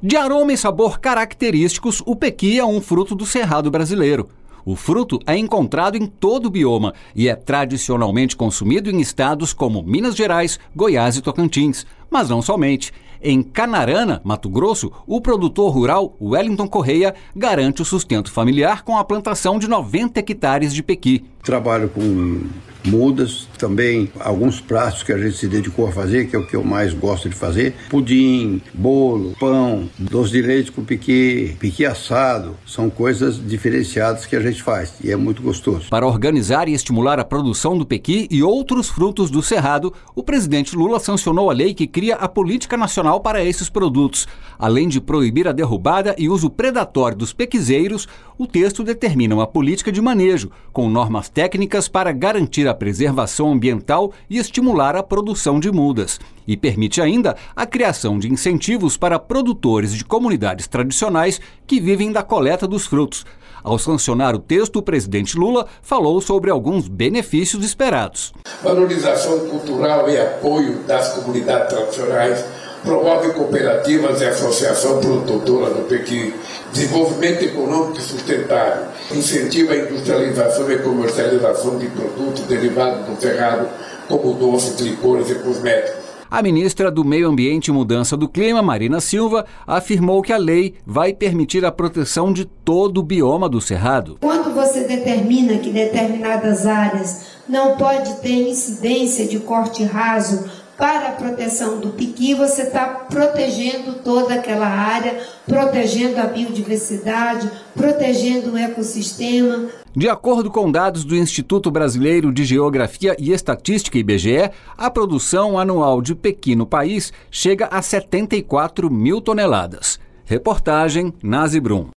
De aroma e sabor característicos, o pequi é um fruto do cerrado brasileiro. O fruto é encontrado em todo o bioma e é tradicionalmente consumido em estados como Minas Gerais, Goiás e Tocantins. Mas não somente. Em Canarana, Mato Grosso, o produtor rural Wellington Correia garante o sustento familiar com a plantação de 90 hectares de pequi. Trabalho com mudas, também alguns pratos que a gente se dedicou a fazer, que é o que eu mais gosto de fazer: pudim, bolo, pão, doce de leite com pequi, pequi assado. São coisas diferenciadas que a gente faz e é muito gostoso. Para organizar e estimular a produção do pequi e outros frutos do cerrado, o presidente Lula sancionou a lei que cria a política nacional para esses produtos. Além de proibir a derrubada e uso predatório dos pequizeiros, o texto determina uma política de manejo, com normas técnicas para garantir a preservação ambiental e estimular a produção de mudas. E permite ainda a criação de incentivos para produtores de comunidades tradicionais que vivem da coleta dos frutos. Ao sancionar o texto, o presidente Lula falou sobre alguns benefícios esperados. Valorização cultural e apoio das comunidades tradicionais, promove cooperativas e associação produtora do pequi, desenvolvimento econômico e sustentável, incentiva a industrialização e comercialização de produtos derivados do cerrado, como doces, licores e cosméticos. A ministra do Meio Ambiente e Mudança do Clima, Marina Silva, afirmou que a lei vai permitir a proteção de todo o bioma do cerrado. Quando você determina que determinadas áreas não pode ter incidência de corte raso para a proteção do pequi, você está protegendo toda aquela área, protegendo a biodiversidade, protegendo o ecossistema. De acordo com dados do Instituto Brasileiro de Geografia e Estatística, IBGE, a produção anual de pequi no país chega a 74 mil toneladas. Reportagem Nazi Brum.